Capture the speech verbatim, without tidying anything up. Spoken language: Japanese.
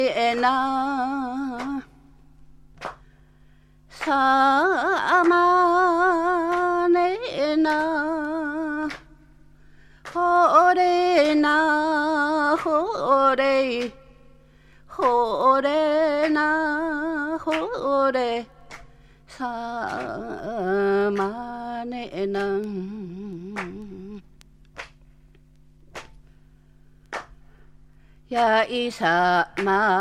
えなさまねなほれなほれほれなほれさまねなやいさま